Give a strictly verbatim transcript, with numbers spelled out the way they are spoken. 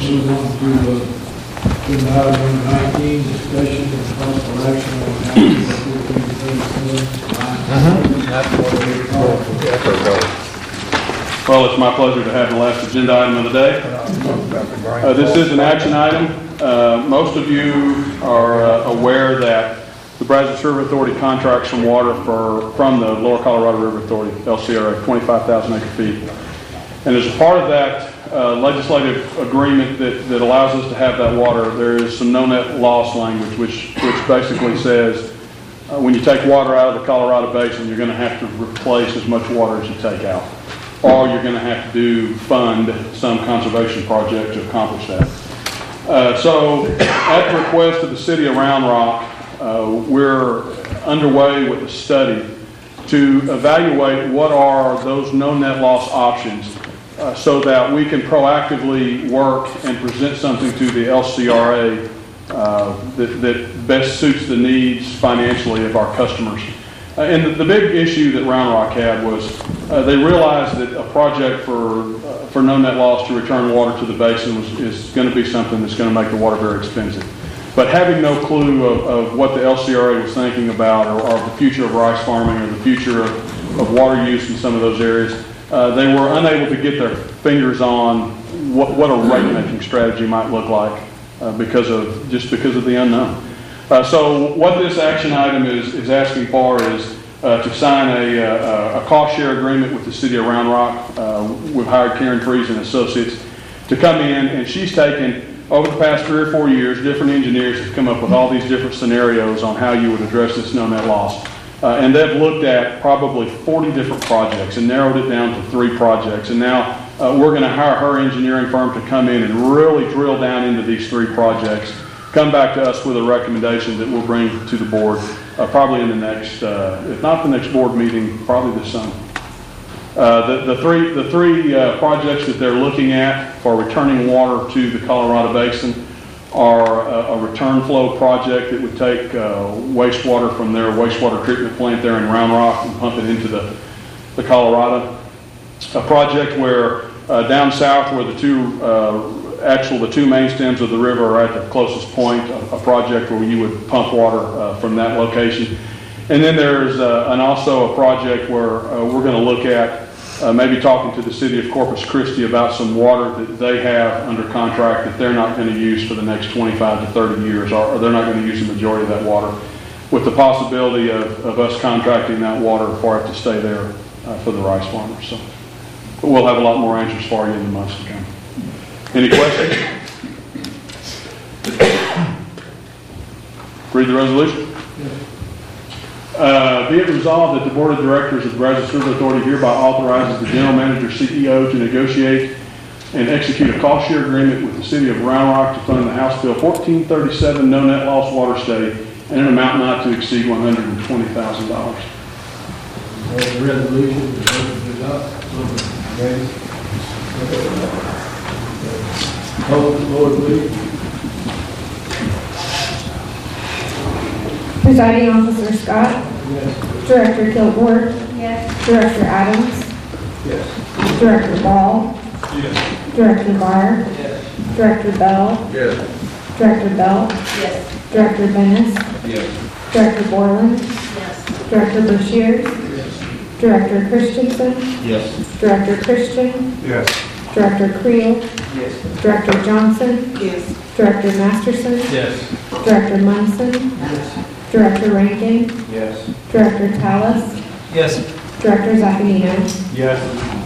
Move on to, uh, agenda item number nineteen, discussion and possible action on House Bill fourteen thirty-seven. Well, it's my pleasure to have the last agenda item of the day. Uh, this is an action item. Uh, most of you are uh, aware that the Brazos River Authority contracts some water for, from the Lower Colorado River Authority, L C R A, twenty-five thousand acre feet. And as a part of that uh, legislative agreement that, that allows us to have that water, there is some no net loss language, which, which basically says uh, when you take water out of the Colorado Basin, you're going to have to replace as much water as you take out. Or you're going to have to do fund some conservation project to accomplish that. Uh, so at the request of the city of Round Rock, uh, we're underway with a study to evaluate what are those no net loss options uh, so that we can proactively work and present something to the L C R A uh, that, that best suits the needs financially of our customers. Uh, and the, the big issue that Round Rock had was uh, they realized that a project for uh, for no net loss to return water to the basin was, is going to be something that's going to make the water very expensive. But having no clue of, of what the L C R A was thinking about, or, or the future of rice farming, or the future of, of water use in some of those areas, uh, they were unable to get their fingers on what, what a rate-making strategy might look like uh, because of just because of the unknown. Uh, so what this action item is, is asking for is uh, to sign a, a, a cost share agreement with the city of Round Rock. Uh, we've hired Karen Freeze and Associates to come in, and she's taken, over the past three or four years, different engineers have come up with all these different scenarios on how you would address this no net loss. Uh, and they've looked at probably forty different projects and narrowed it down to three projects. And now uh, we're going to hire her engineering firm to come in and really drill down into these three projects, come back to us with a recommendation that we'll bring to the board uh, probably in the next, uh, if not the next board meeting, probably this summer. Uh, the, the three, the three uh, projects that they're looking at for returning water to the Colorado Basin are a, a return flow project that would take uh, wastewater from their wastewater treatment plant there in Round Rock and pump it into the, the Colorado. A project where uh, down south where the two uh, actual, the two main stems of the river are at the closest point, a, a project where you would pump water uh, from that location. And then there's uh, and also a project where uh, we're going to look at uh, maybe talking to the city of Corpus Christi about some water that they have under contract that they're not going to use for the next twenty-five to thirty years, or, or they're not going to use the majority of that water, with the possibility of, of us contracting that water for it to stay there uh, for the rice farmers. So but we'll have a lot more answers for you in the months to come. Any questions? Read the resolution. Uh, be it resolved that the Board of Directors of the Brazos River Authority hereby authorizes the General Manager C E O to negotiate and execute a cost share agreement with the City of Round Rock to fund the House Bill fourteen thirty-seven no net loss water study in an amount not to exceed one hundred twenty thousand dollars. The resolution is open to adopt. Ready? Hold the floor, please. Presiding Officer Scott? Yes. Director Kilgore? Yes. Director Adams? Yes. Director Ball? Yes. Director Barr? Yes. Director Bell? Yes. Director Bell? Yes. Director Venice? Yes. Director Borland? Yes. Director Brashears? Yes. Director Christensen? Yes. Director Christian? Yes. Director Creel? Yes. Director Johnson? Yes. Director Masterson? Yes. Director Munson? Yes. Director Rankin? Yes. Director Tallis? Yes. Director Zaccanino? Yes.